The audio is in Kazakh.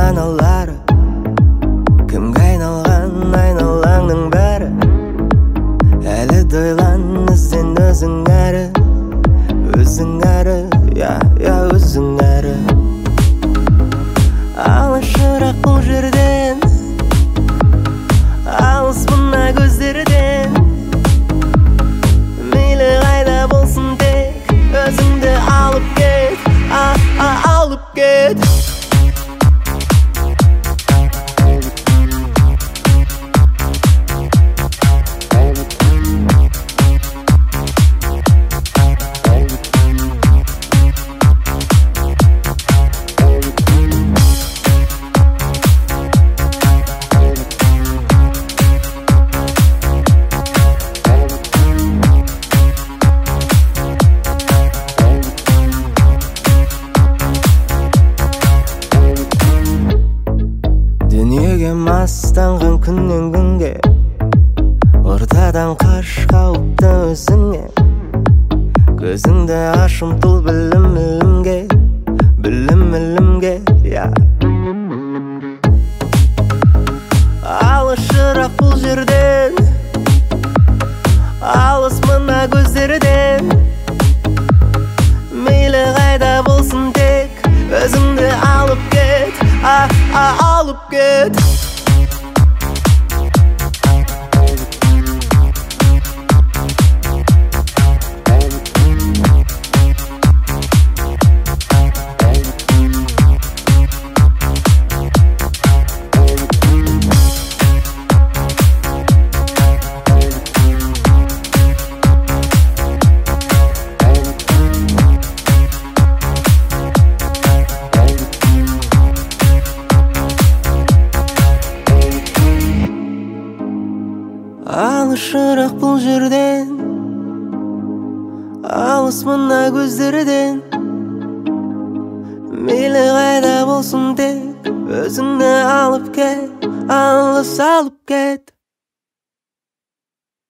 аналары, кімге айналған айналаңның бәрі. Әлі дойлан ізден өзің әрі, өзің әрі. Алышырақ бұл жерден, алыс мына көздерден. Мейлі қайда болсын тек өзіңді алып кет, алып кет. Дүниеге мастанған күннен күнге, ортадан қаш қауіпті өзіңе. Көзіңді аш ұмтыл білім-білімге, Алышырақ бұл жерден, алыс мына көздерден. Мейлі қайда болсын тек өзіңді алып кет, алып кет. Алышырақ бұл жерден, алыс мына көздерден. Мейлі қайда болсын тек өзіңді алып кет, алыс алып кет.